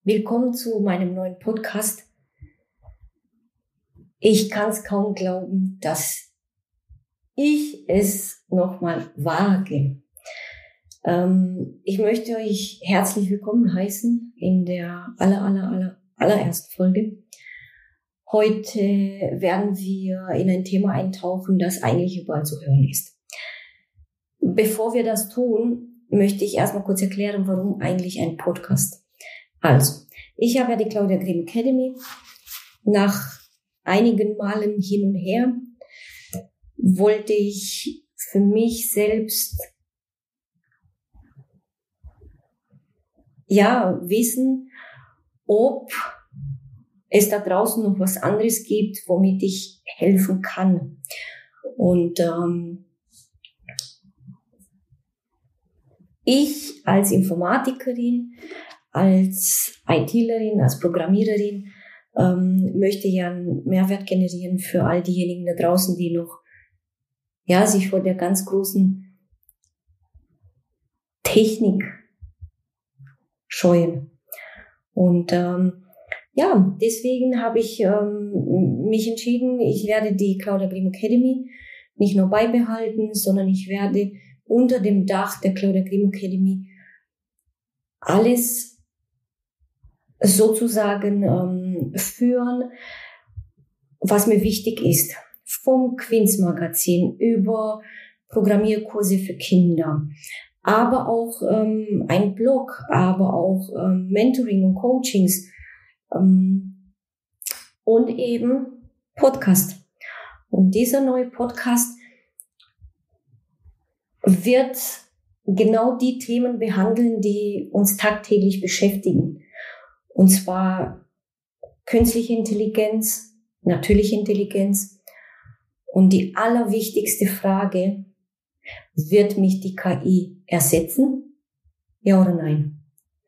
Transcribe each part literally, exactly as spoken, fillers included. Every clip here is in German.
Willkommen zu meinem neuen Podcast. Ich kann es kaum glauben, dass ich es nochmal wage. Ähm, ich möchte euch herzlich willkommen heißen in der aller, aller, aller, allerersten Folge. Heute werden wir in ein Thema eintauchen, das eigentlich überall zu hören ist. Bevor wir das tun, möchte ich erstmal kurz erklären, warum eigentlich ein Podcast. Also, ich habe ja die Claudia Grimm Academy. Nach einigen Malen hin und her wollte ich für mich selbst ja wissen, ob es da draußen noch was anderes gibt, womit ich helfen kann. Und ähm, ich als Informatikerin, als ITlerin, als Programmiererin ähm, möchte ja einen Mehrwert generieren für all diejenigen da draußen, die noch ja sich vor der ganz großen Technik scheuen. Und ähm, ja, deswegen habe ich ähm, mich entschieden, ich werde die Claudia Grimm Academy nicht nur beibehalten, sondern ich werde unter dem Dach der Claudia Grimm Academy alles sozusagen ähm, führen, was mir wichtig ist. Vom Queen's Magazin über Programmierkurse für Kinder, aber auch ähm, ein Blog, aber auch ähm, Mentoring und Coachings ähm, und eben Podcast. Und dieser neue Podcast wird genau die Themen behandeln, die uns tagtäglich beschäftigen. Und zwar künstliche Intelligenz, natürliche Intelligenz. Und die allerwichtigste Frage, wird mich die K I ersetzen? Ja oder nein?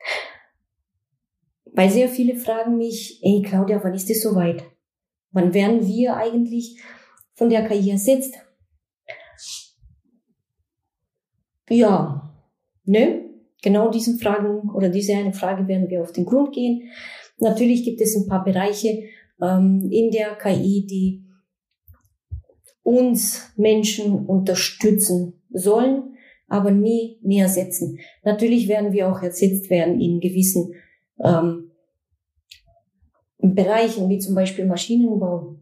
Weil sehr viele fragen mich, ey Claudia, wann ist es soweit? Wann werden wir eigentlich von der K I ersetzt? Ja, ne? Genau diesen Fragen oder diese eine Frage werden wir auf den Grund gehen. Natürlich gibt es ein paar Bereiche ähm, in der K I, die uns Menschen unterstützen sollen, aber nie nie ersetzen. Natürlich werden wir auch ersetzt werden in gewissen ähm, Bereichen, wie zum Beispiel Maschinenbau.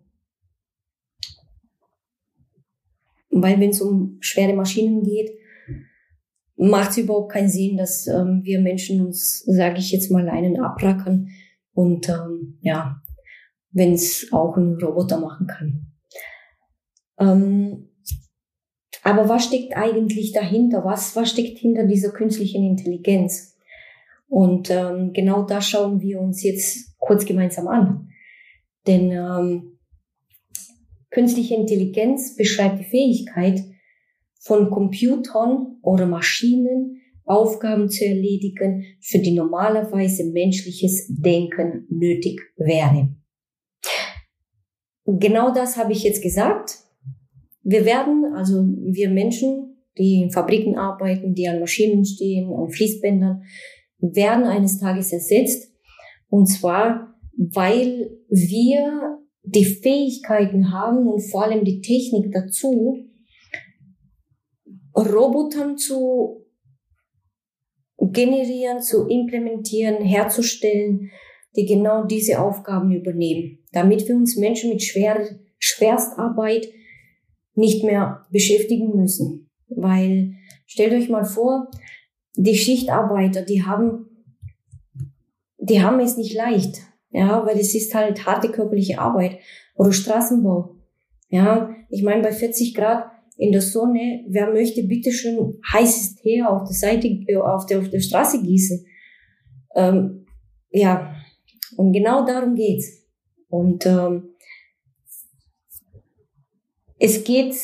Weil wenn es um schwere Maschinen geht, macht es überhaupt keinen Sinn, dass ähm, wir Menschen uns, sage ich jetzt mal, einen abrackern und ähm, ja, wenn es auch ein Roboter machen kann. Ähm, aber was steckt eigentlich dahinter? Was, was steckt hinter dieser künstlichen Intelligenz? Und ähm, genau das schauen wir uns jetzt kurz gemeinsam an. Denn ähm, künstliche Intelligenz beschreibt die Fähigkeit, von Computern oder Maschinen Aufgaben zu erledigen, für die normalerweise menschliches Denken nötig wäre. Genau das habe ich jetzt gesagt. Wir werden, also wir Menschen, die in Fabriken arbeiten, die an Maschinen stehen, an Fließbändern, werden eines Tages ersetzt. Und zwar, weil wir die Fähigkeiten haben und vor allem die Technik dazu, Robotern zu generieren, zu implementieren, herzustellen, die genau diese Aufgaben übernehmen, damit wir uns Menschen mit schwer, Schwerstarbeit nicht mehr beschäftigen müssen. Weil, stellt euch mal vor, die Schichtarbeiter, die haben, die haben es nicht leicht, ja, weil es ist halt harte körperliche Arbeit oder Straßenbau, ja. Ich meine, bei vierzig Grad in der Sonne, wer möchte bitte schön heißes Tee auf der Seite, auf der, auf der Straße gießen? Ähm, ja, und genau darum geht's. Und ähm, es geht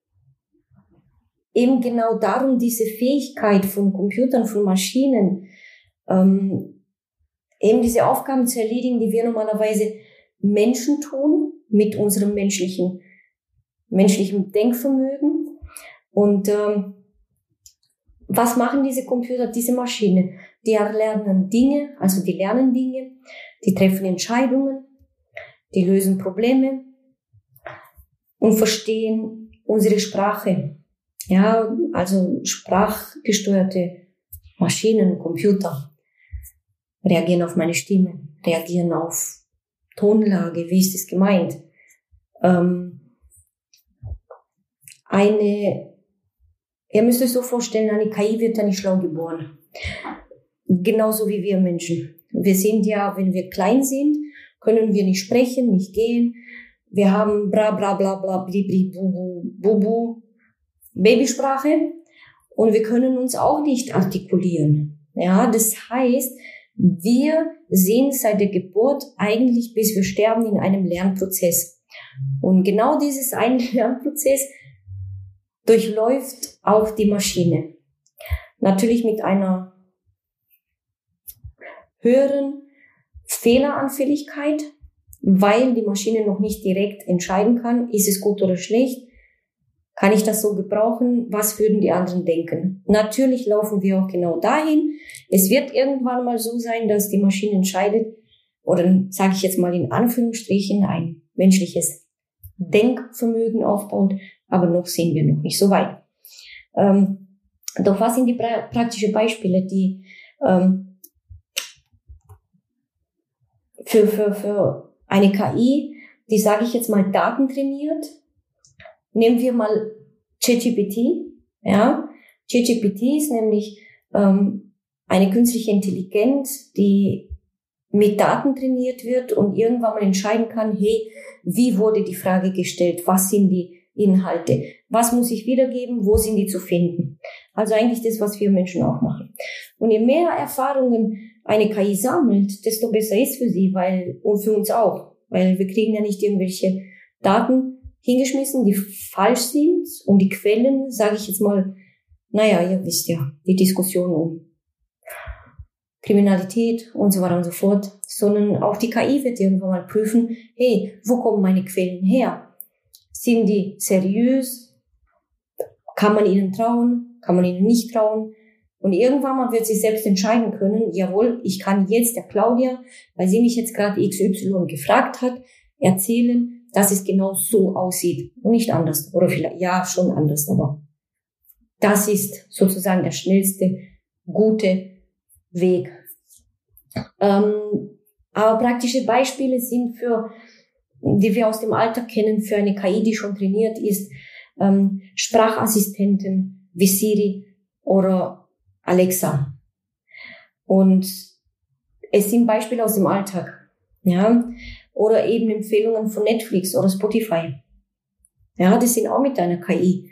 eben genau darum, diese Fähigkeit von Computern, von Maschinen, ähm, eben diese Aufgaben zu erledigen, die wir normalerweise Menschen tun, mit unserem menschlichen menschlichem Denkvermögen. Und ähm, was machen diese Computer, diese Maschinen? die erlernen Dinge, also die lernen Dinge, die treffen Entscheidungen, die lösen Probleme und verstehen unsere Sprache. Ja, also sprachgesteuerte Maschinen, Computer reagieren auf meine Stimme, reagieren auf Tonlage, wie ist es gemeint. Ähm, eine, ihr müsst euch so vorstellen, eine K I wird ja nicht schlau geboren. Genauso wie wir Menschen. Wir sind ja, wenn wir klein sind, können wir nicht sprechen, nicht gehen. Wir haben bra bra bla bla bli bli bu bu bu Babysprache und wir können uns auch nicht artikulieren. Ja, das heißt, wir sind seit der Geburt eigentlich, bis wir sterben, in einem Lernprozess. Und genau dieses eine Lernprozess durchläuft auch die Maschine. Natürlich mit einer höheren Fehleranfälligkeit, weil die Maschine noch nicht direkt entscheiden kann, ist es gut oder schlecht, kann ich das so gebrauchen, was würden die anderen denken. Natürlich laufen wir auch genau dahin. Es wird irgendwann mal so sein, dass die Maschine entscheidet, oder sage ich jetzt mal in Anführungsstrichen, ein menschliches Denkvermögen aufbaut, aber noch sind wir noch nicht so weit. Ähm, doch was sind die pra- praktischen Beispiele, die ähm, für, für, für eine K I, die, sage ich jetzt mal, Daten trainiert? Nehmen wir mal ChatGPT. Ja, ChatGPT ist nämlich ähm, eine künstliche Intelligenz, die mit Daten trainiert wird und irgendwann mal entscheiden kann, hey, wie wurde die Frage gestellt? Was sind die Inhalte? Was muss ich wiedergeben? Wo sind die zu finden? Also eigentlich das, was wir Menschen auch machen. Und je mehr Erfahrungen eine K I sammelt, desto besser ist für sie, weil, und für uns auch, weil wir kriegen ja nicht irgendwelche Daten hingeschmissen, die falsch sind, und die Quellen, sage ich jetzt mal, naja, ihr wisst ja, die Diskussion um Kriminalität und so weiter und so fort, sondern auch die K I wird irgendwann mal prüfen, hey, wo kommen meine Quellen her? Sind die seriös? Kann man ihnen trauen? Kann man ihnen nicht trauen? Und irgendwann mal wird sie selbst entscheiden können, jawohl, ich kann jetzt der Claudia, weil sie mich jetzt gerade X Y gefragt hat, erzählen, dass es genau so aussieht und nicht anders. Oder vielleicht, ja, schon anders, aber das ist sozusagen der schnellste, gute Weg. Ähm, aber praktische Beispiele sind für, die wir aus dem Alltag kennen, für eine K I, die schon trainiert ist, ähm, Sprachassistenten wie Siri oder Alexa. Und es sind Beispiele aus dem Alltag, ja, oder eben Empfehlungen von Netflix oder Spotify. Ja, das sind auch mit einer K I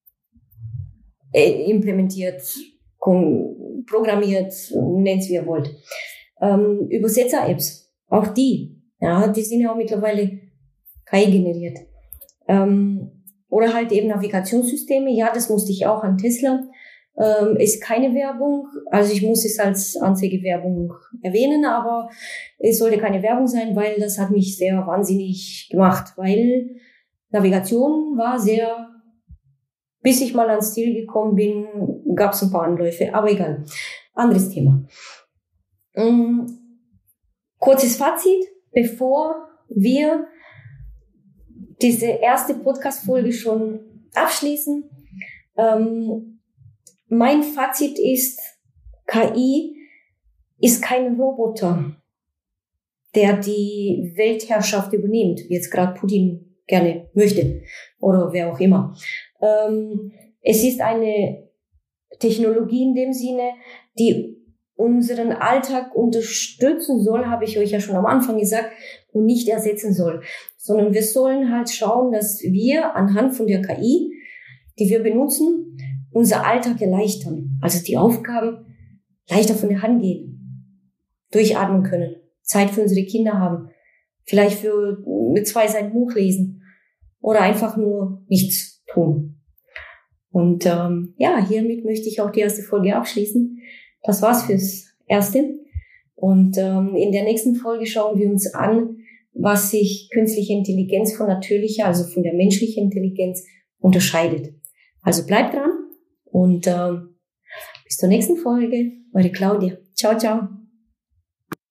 äh, implementiert, programmiert, nennt's wie ihr wollt. Ähm, Übersetzer-Apps, auch die, ja, die sind ja auch mittlerweile K I generiert. Ähm, oder halt eben Navigationssysteme, ja, das musste ich auch an Tesla. Ähm, ist keine Werbung, also ich muss es als Anzeigewerbung erwähnen, aber es sollte keine Werbung sein, weil das hat mich sehr wahnsinnig gemacht, weil Navigation war sehr, bis ich mal ans Ziel gekommen bin, gab es ein paar Anläufe, aber egal, anderes Thema. Ähm, kurzes Fazit, bevor wir diese erste Podcast-Folge schon abschließen. Ähm, mein Fazit ist, K I ist kein Roboter, der die Weltherrschaft übernimmt, wie jetzt gerade Putin gerne möchte oder wer auch immer. Ähm, es ist eine Technologie in dem Sinne, die unseren Alltag unterstützen soll, habe ich euch ja schon am Anfang gesagt, und nicht ersetzen soll. Sondern wir sollen halt schauen, dass wir anhand von der K I, die wir benutzen, unser Alltag erleichtern. Also die Aufgaben leichter von der Hand gehen. Durchatmen können. Zeit für unsere Kinder haben. Vielleicht für mit zwei Seiten Buch lesen. Oder einfach nur nichts tun. Und ähm, ja, hiermit möchte ich auch die erste Folge abschließen. Das war's fürs Erste. Und ähm, in der nächsten Folge schauen wir uns an, was sich künstliche Intelligenz von natürlicher, also von der menschlichen Intelligenz unterscheidet. Also bleibt dran und ähm, bis zur nächsten Folge. Eure Claudia. Ciao, ciao.